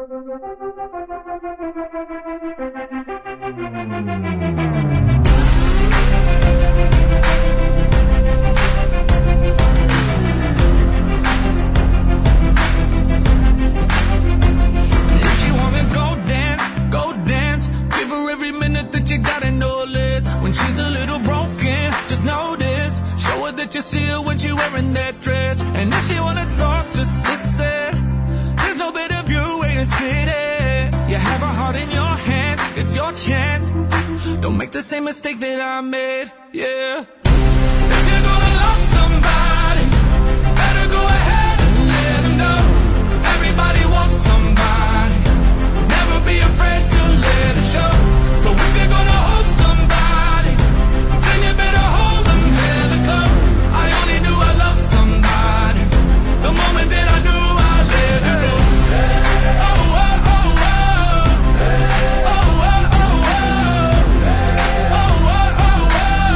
If she wanna go dance. Give her every minute that you got in no list. When she's a little broken, just know this. Show her that you see her when she wearing that dress. And if she wanna talk, just listen. There's no better view where you sit it. You have a heart in your hand, it's your chance. Don't make the same mistake that I made, yeah. If you're gonna love somebody, better go ahead and let them know. Everybody wants somebody. Never be afraid to let it show. So if you're gonna hold somebody, then you better hold them hella close. I only knew I loved somebody the moment that I knew I let her go. Oh, oh, oh, oh. Oh, oh, oh, oh. Oh, oh, oh,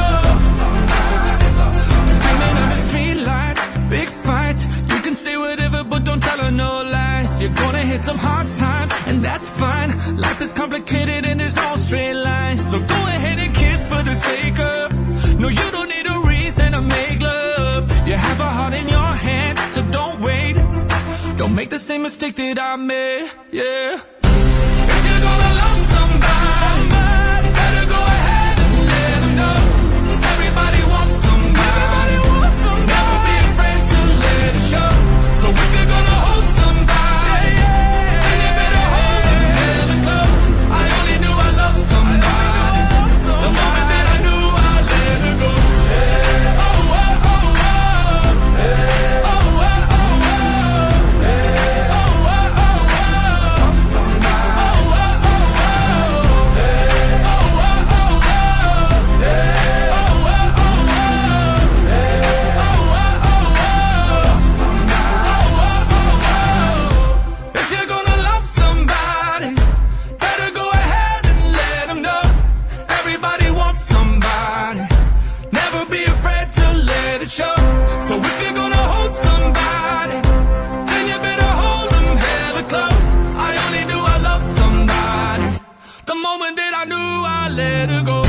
oh. Screaming on the street lights, big fights. You can say whatever, but don't tell her no lies. You're gonna hit some hard times, and that's fine. Life is complicated and there's no straight line. So go ahead and kiss for the sake of. No, you don't need a reason to make love. You have a heart in your hand, so don't wait. Don't make the same mistake that I made, yeah. If you're gonna love somebody, better go ahead and let them know. Everybody wants somebody. Never be afraid to let it show. So if you're gonna hold somebody, then you better hold them hella close. I only knew I loved somebody the moment that I knew I let her go. Oh, oh, oh, oh. Oh, oh, oh, oh. Oh, oh, oh, oh. Somebody. Oh, oh, oh, oh. Oh, oh, oh, oh. Oh, oh, oh, oh. Oh, oh, oh, oh. Somebody. Oh, oh, oh, oh. If you're gonna love somebody, better go ahead and let them know. Everybody wants somebody. Never be afraid to let it show. So if you're gonna hold somebody, then you better hold them hella close. I only knew I loved somebody the moment that I knew I let her go.